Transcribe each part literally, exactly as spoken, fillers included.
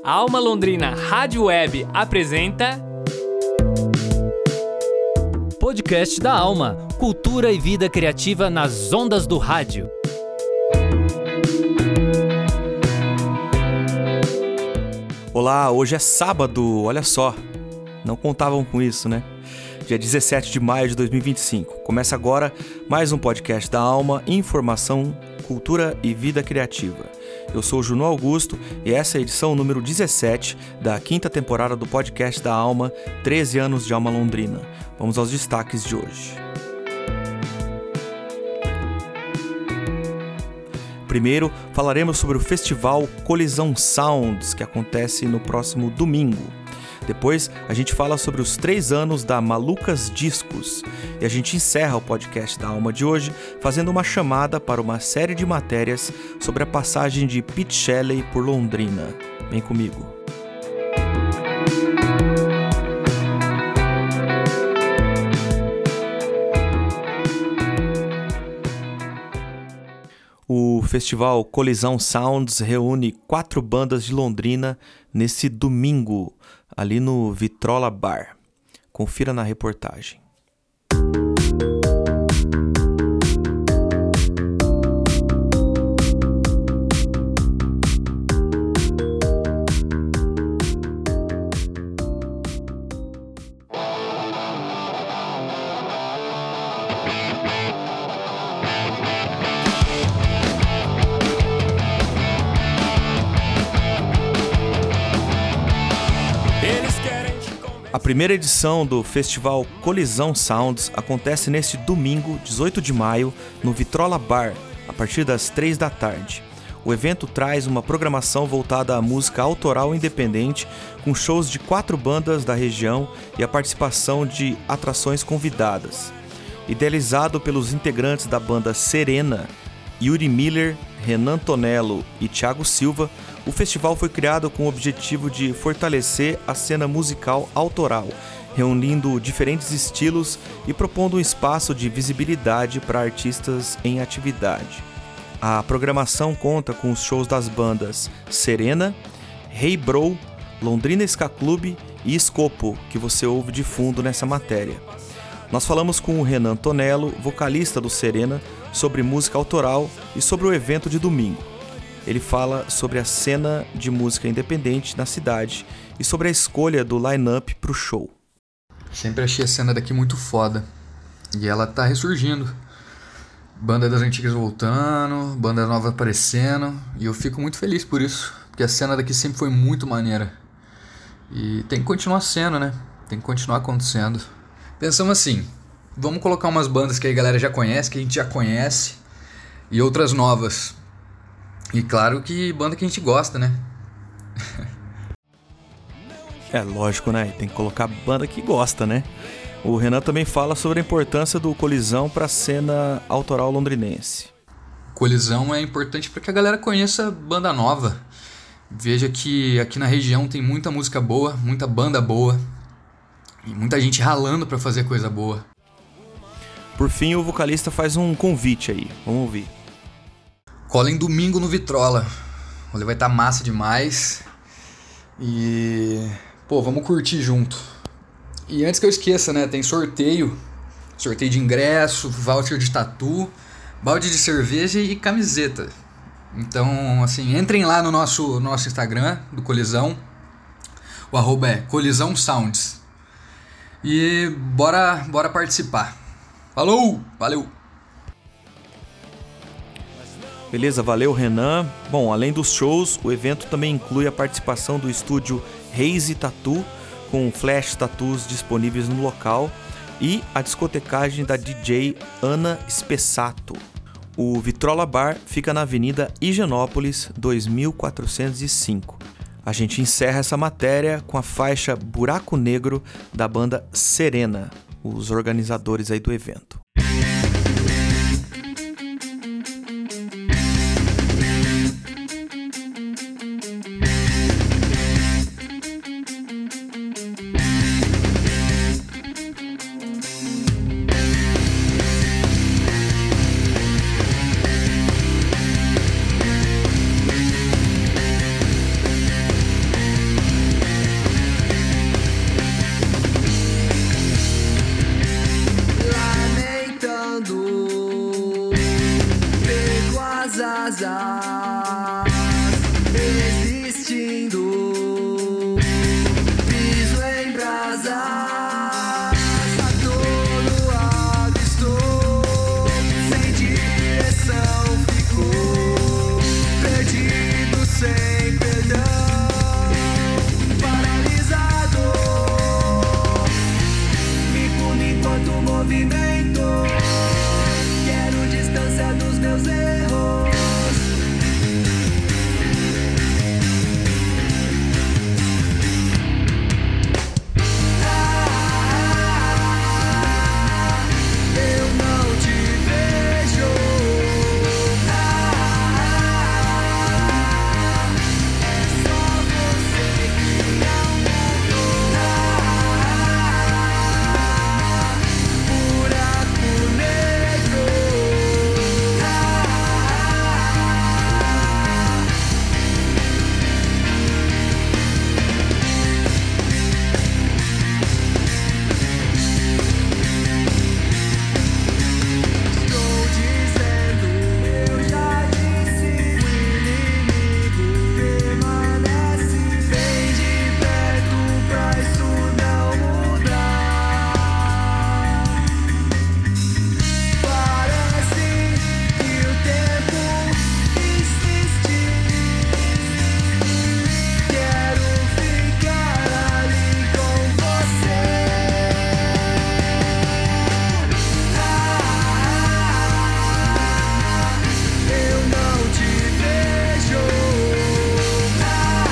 A Alma Londrina Rádio Web apresenta... Podcast da Alma, cultura e vida criativa nas ondas do rádio. Olá, hoje é sábado, olha só, não contavam com isso, né? Dia dezessete de maio de dois mil e vinte e cinco. Começa agora mais um podcast da Alma, informação, cultura e vida criativa. Eu sou o Juno Augusto e essa é a edição número dezessete da quinta temporada do podcast da Alma, treze anos de Alma Londrina. Vamos aos destaques de hoje. Primeiro, falaremos sobre o festival Colisão Sounds, que acontece no próximo domingo. Depois, a gente fala sobre os três anos da Malucas Discos. E a gente encerra o podcast da Alma de hoje fazendo uma chamada para uma série de matérias sobre a passagem de Pete Shelley por Londrina. Vem comigo. O festival Colisão Sounds reúne quatro bandas de Londrina nesse domingo, ali no Vitrola Bar. Confira na reportagem. A primeira edição do festival Colisão Sounds acontece neste domingo, dezoito de maio, no Vitrola Bar, a partir das três da tarde. O evento traz uma programação voltada à música autoral independente, com shows de quatro bandas da região e a participação de atrações convidadas. Idealizado pelos integrantes da banda Serena, Yuri Miller, Renan Tonello e Thiago Silva, o festival foi criado com o objetivo de fortalecer a cena musical autoral, reunindo diferentes estilos e propondo um espaço de visibilidade para artistas em atividade. A programação conta com os shows das bandas Serena, Hey Bro, Londrina Ska Club e Escopo, que você ouve de fundo nessa matéria. Nós falamos com o Renan Tonello, vocalista do Serena, sobre música autoral e sobre o evento de domingo. Ele fala sobre a cena de música independente na cidade e sobre a escolha do line-up para o show. Sempre achei a cena daqui muito foda. E ela tá ressurgindo. Banda das antigas voltando, banda nova aparecendo. E eu fico muito feliz por isso. Porque a cena daqui sempre foi muito maneira. E tem que continuar sendo, né? Tem que continuar acontecendo. Pensamos assim, vamos colocar umas bandas que a galera já conhece, que a gente já conhece. E outras novas. E claro que banda que a gente gosta, né? É lógico, né? Tem que colocar banda que gosta, né? O Renan também fala sobre a importância do Colisão para a cena autoral londrinense. Colisão é importante para que a galera conheça banda nova. Veja que aqui na região tem muita música boa, muita banda boa. E muita gente ralando para fazer coisa boa. Por fim, o vocalista faz um convite aí. Vamos ouvir. Colhem domingo no Vitrola. O rolê vai estar massa demais. E... pô, vamos curtir junto. E antes que eu esqueça, né? Tem sorteio. Sorteio de ingresso, voucher de tatu, balde de cerveja e camiseta. Então, assim, entrem lá no nosso, nosso Instagram do Colisão. O arroba é Colisão Sounds. E bora, bora participar. Falou! Valeu! Beleza, valeu Renan. Bom, além dos shows, o evento também inclui a participação do estúdio Hazy Tattoo, com flash tattoos disponíveis no local, e a discotecagem da D J Ana Spessato. O Vitrola Bar fica na Avenida Higienópolis, dois mil quatrocentos e cinco. A gente encerra essa matéria com a faixa Buraco Negro da banda Serena, os organizadores aí do evento. asas, existindo, piso em brasas, a todo lado estou, sem direção ficou, perdido sem perdão, paralisado, me pune enquanto movimento, quero distância dos meus erros. Eu não te vejo. É só você que não mudou. Buraco negro. Estou dizendo, eu já disse, o inimigo permanece bem de perto pra isso não mudar. Parece que o tempo insiste. Quero ficar ali com você. Eu não te vejo. É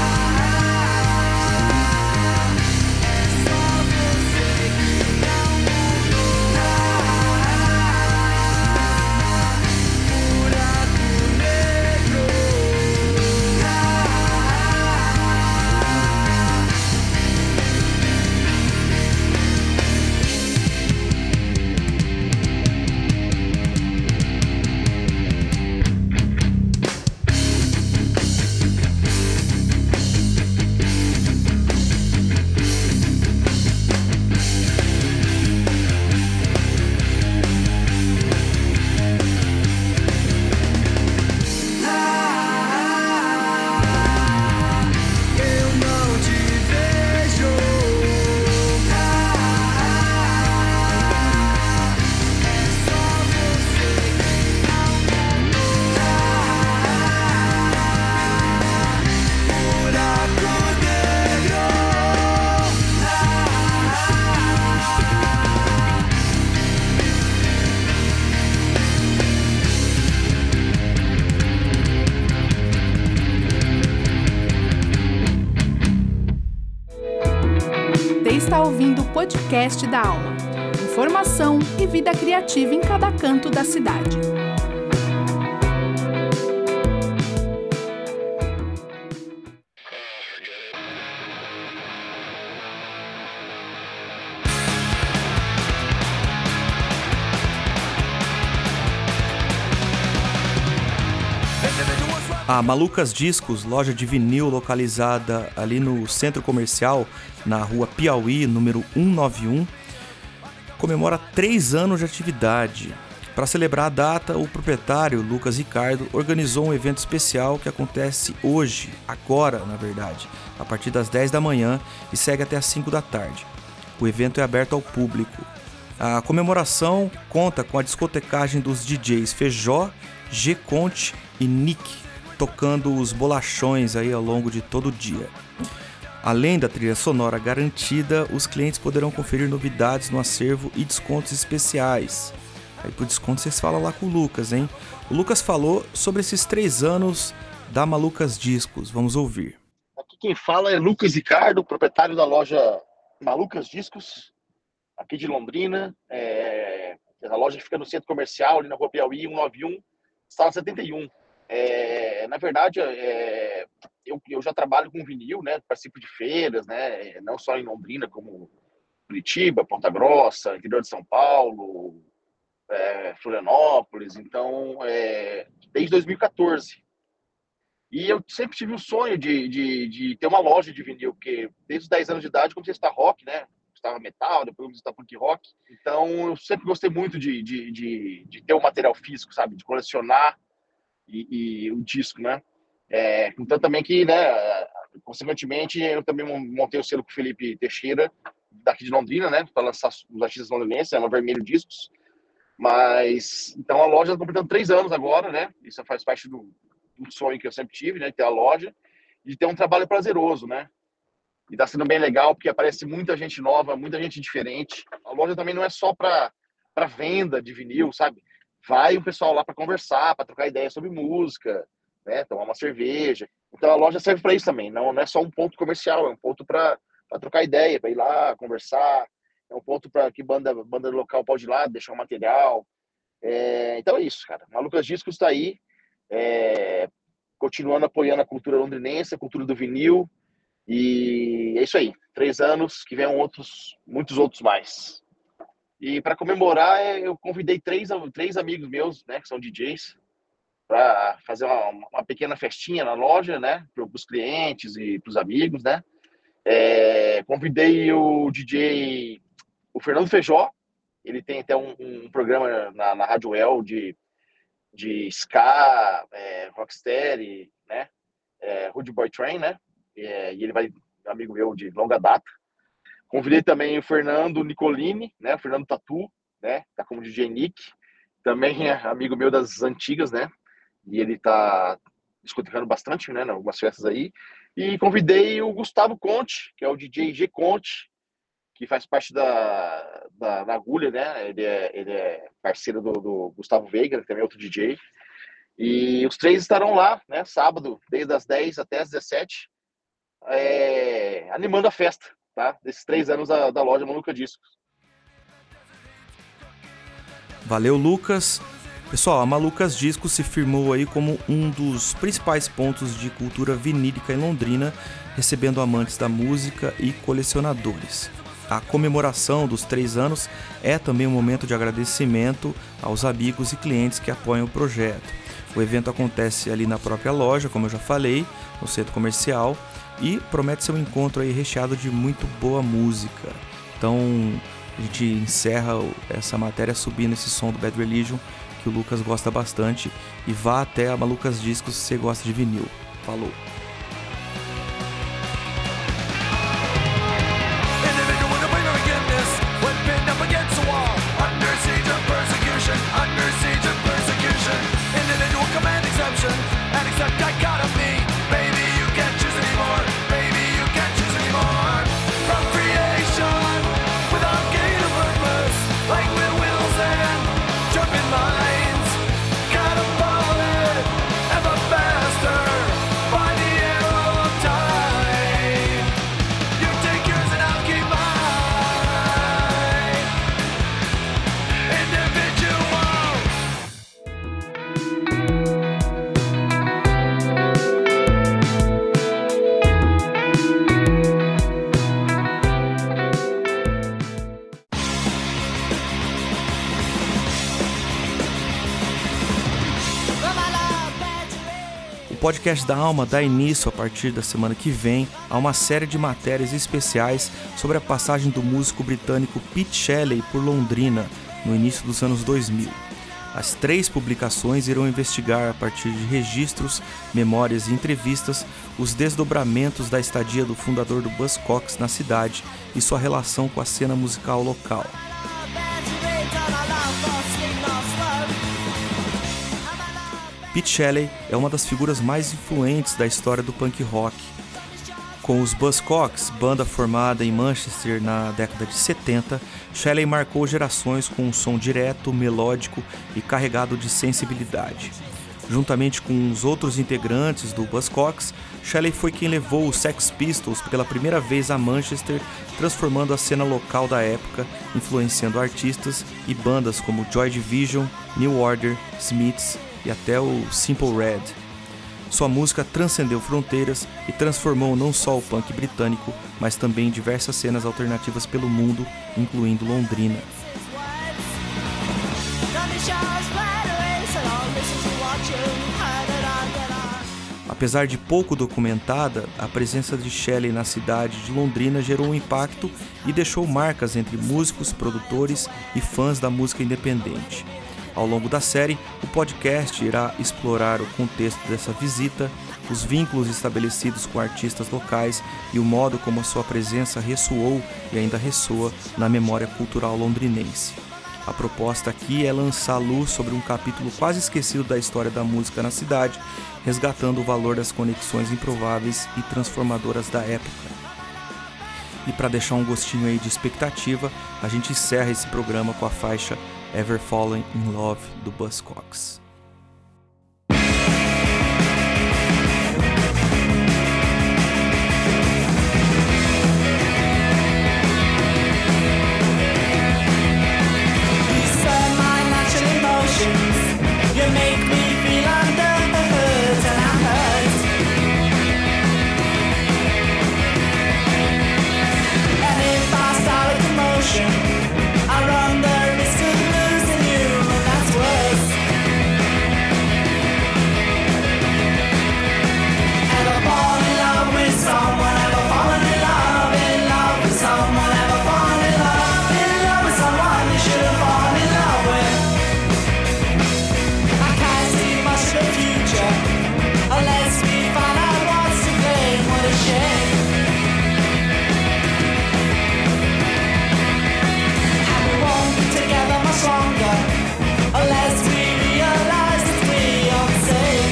só você que não mudou. Buraco negro. Eu não te vejo. É só você que não mudou. Buraco negro. Você está ouvindo o podcast da Alma. Informação e vida criativa em cada canto da cidade. A Malucas Discos, loja de vinil localizada ali no centro comercial, na rua Piauí, número cento e noventa e um, comemora três anos de atividade. Para celebrar a data, o proprietário, Lucas Ricardo, organizou um evento especial que acontece hoje, agora na verdade, a partir das dez da manhã e segue até as cinco da tarde. O evento é aberto ao público. A comemoração conta com a discotecagem dos D Js Feijó, G. Conte e Nick, tocando os bolachões aí ao longo de todo o dia. Além da trilha sonora garantida, os clientes poderão conferir novidades no acervo e descontos especiais. Aí por desconto vocês falam lá com o Lucas, hein? O Lucas falou sobre esses três anos da Malucas Discos. Vamos ouvir. Aqui quem fala é Lucas Ricardo, proprietário da loja Malucas Discos, aqui de Londrina. É... A loja fica no centro comercial, ali na rua Piauí, cento e noventa e um, sala setenta e um. É, na verdade, é, eu, eu já trabalho com vinil, né? Participo de feiras, né? Não só em Londrina, como Curitiba, Ponta Grossa, interior de São Paulo, é, Florianópolis. Então, é, desde dois mil e quatorze. E eu sempre tive o sonho de, de, de ter uma loja de vinil, porque desde os dez anos de idade comecei a escutar rock, né? Estava metal, depois comecei a escutar punk rock. Então, eu sempre gostei muito de, de, de, de ter um material físico, sabe? De colecionar e, e o disco, né? É, então também que, né, consequentemente, eu também montei o selo com o Felipe Teixeira, daqui de Londrina, né, para lançar os artistas londrinenses, é uma Vermelho Discos. Mas, então a loja está completando três anos agora, né? Isso faz parte do, do sonho que eu sempre tive, né? De ter a loja e de ter um trabalho prazeroso, né? E está sendo bem legal, porque aparece muita gente nova, muita gente diferente. A loja também não é só para para venda de vinil, sabe? Vai o pessoal lá para conversar, para trocar ideia sobre música, né? Tomar uma cerveja. Então a loja serve para isso também. Não, não é só um ponto comercial, é um ponto para trocar ideia, para ir lá conversar. É um ponto para que banda, banda local pode ir lá, deixar um material. É, então é isso, cara. Malucas Discos está aí, é, continuando apoiando a cultura londrinense, a cultura do vinil. E é isso aí. Três anos, que venham outros, muitos outros mais. E para comemorar, eu convidei três, três amigos meus, né, que são D Js, para fazer uma, uma pequena festinha na loja, né, para os clientes e para os amigos, né. É, convidei o D J... o Fernando Feijó, ele tem até um, um programa na, na Rádio El de, de ska, é, rocksteady, né, é, Rude Boy Train, né, é, e ele vai, amigo meu de longa data. Convidei também o Fernando Nicolini, né, o Fernando Tatu, né, tá como D J Nick, também é amigo meu das antigas, né, e ele tá escutando bastante, né, em algumas festas aí. E convidei o Gustavo Conte, que é o D J G Conte, que faz parte da, da, da Agulha, né? Ele é, ele é parceiro do, do Gustavo Veiga, que também é outro D J. E os três estarão lá, né? Sábado, desde as dez até as dezessete, é, animando a festa, tá? Desses três anos da, da loja Maluca Discos. Valeu, Lucas. Pessoal, a Malucas Discos se firmou aí como um dos principais pontos de cultura vinílica em Londrina, recebendo amantes da música e colecionadores. A comemoração dos três anos é também um momento de agradecimento aos amigos e clientes que apoiam o projeto. O evento acontece ali na própria loja, como eu já falei, no centro comercial, e promete ser um encontro aí recheado de muito boa música. Então, a gente encerra essa matéria subindo esse som do Bad Religion, que o Lucas gosta bastante, e vá até a Malucas Discos se você gosta de vinil. Falou! O Podcast da Alma dá início, a partir da semana que vem, a uma série de matérias especiais sobre a passagem do músico britânico Pete Shelley por Londrina, no início dos anos dois mil. As três publicações irão investigar, a partir de registros, memórias e entrevistas, os desdobramentos da estadia do fundador do Buzzcocks na cidade e sua relação com a cena musical local. Pete Shelley é uma das figuras mais influentes da história do punk rock. Com os Buzzcocks, banda formada em Manchester na década de setenta, Shelley marcou gerações com um som direto, melódico e carregado de sensibilidade. Juntamente com os outros integrantes do Buzzcocks, Shelley foi quem levou os Sex Pistols pela primeira vez a Manchester, transformando a cena local da época, influenciando artistas e bandas como Joy Division, New Order, Smiths e até o Simple Red. Sua música transcendeu fronteiras e transformou não só o punk britânico, mas também diversas cenas alternativas pelo mundo, incluindo Londrina. Apesar de pouco documentada, a presença de Shelley na cidade de Londrina gerou um impacto e deixou marcas entre músicos, produtores e fãs da música independente. Ao longo da série, o podcast irá explorar o contexto dessa visita, os vínculos estabelecidos com artistas locais e o modo como a sua presença ressoou e ainda ressoa na memória cultural londrinense. A proposta aqui é lançar luz sobre um capítulo quase esquecido da história da música na cidade, resgatando o valor das conexões improváveis e transformadoras da época. E para deixar um gostinho aí de expectativa, a gente encerra esse programa com a faixa Ever Fallen in Love do Buzzcocks. You make me feel under the hood and I'm hurt. And if I start a commotion, I run the risk of losing you, and that's worse. Ever fall in love with someone, ever fallen in love, in love with someone, ever fallen in love, in love with someone you should have fallen in love with. The future, unless we find out what's to blame. What a shame. And we won't be together much longer, unless we realize that we are the same.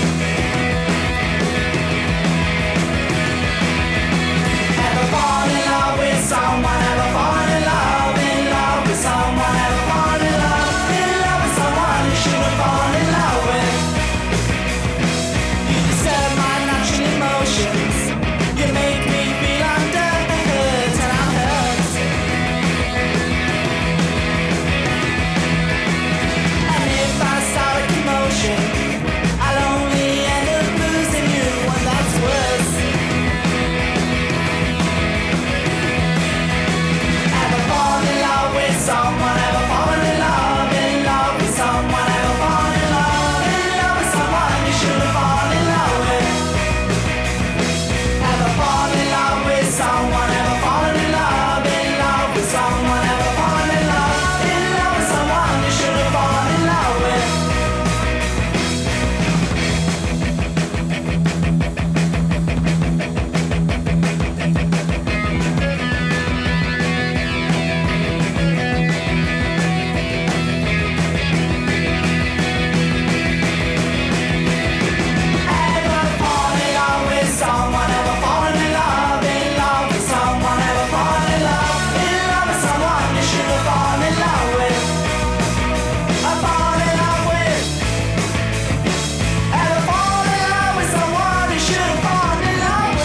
Ever fall in love with someone, ever fall in love, in love with someone, ever fall in love, in love with someone you should have fallen in love with. Emotions. You make me feel under the hood and I'm hurt. And if I start a commotion, I'll only end up losing you, and that's worse. Ever fall in love with someone, ever fallen in love, in love with someone, ever fall in love, in love with someone you should have fallen in love with. Fall in love with someone, ever fallen in love, in love with someone, ever fallen in love, in love with someone you should have fallen in love with. Ever fall in love with someone, ever fallen in love, in love with someone, ever fallen in love, in love with someone you should have fallen in love with. I fall in love with. Ever fall in love with someone you should have fallen in love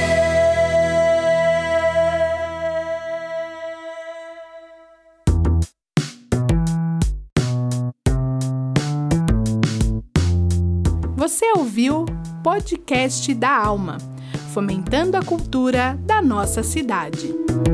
with. Você ouviu Podcast da Alma, fomentando a cultura da nossa cidade.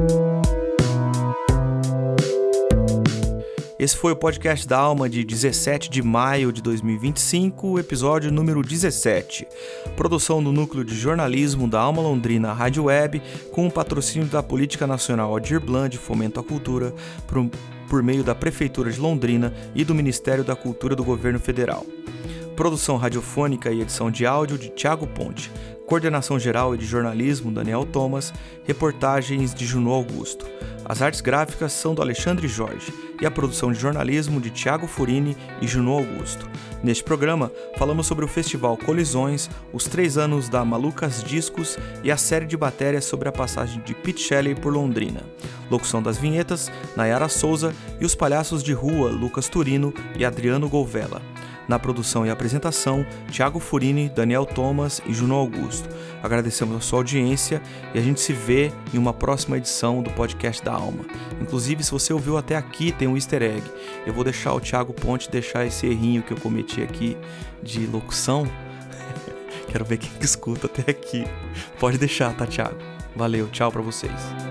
Esse foi o Podcast da Alma de dezessete de maio de dois mil e vinte e cinco, episódio número dezessete. Produção do Núcleo de Jornalismo da Alma Londrina Rádio Web, com o patrocínio da Política Nacional Aldir Blanc de Fomento à Cultura, por, por meio da Prefeitura de Londrina e do Ministério da Cultura do Governo Federal. Produção radiofônica e edição de áudio de Thiago Ponte. Coordenação geral e de jornalismo Daniel Thomas. Reportagens de Junô Augusto. As artes gráficas são do Alexandre Jorge e a produção de jornalismo de Thiago Furini e Junô Augusto. Neste programa, falamos sobre o Festival Colisões, os três anos da Malucas Discos e a série de matérias sobre a passagem de Pete Shelley por Londrina. Locução das vinhetas, Nayara Souza, e os palhaços de rua, Lucas Turino e Adriano Golvella. Na produção e apresentação, Thiago Furini, Daniel Thomas e Junô Augusto. Agradecemos a sua audiência e a gente se vê em uma próxima edição do Podcast da Alma. Inclusive, se você ouviu até aqui, tem um easter egg. Eu vou deixar o Thiago Ponte deixar esse errinho que eu cometi aqui de locução. Quero ver quem que escuta até aqui. Pode deixar, tá, Thiago? Valeu, tchau pra vocês.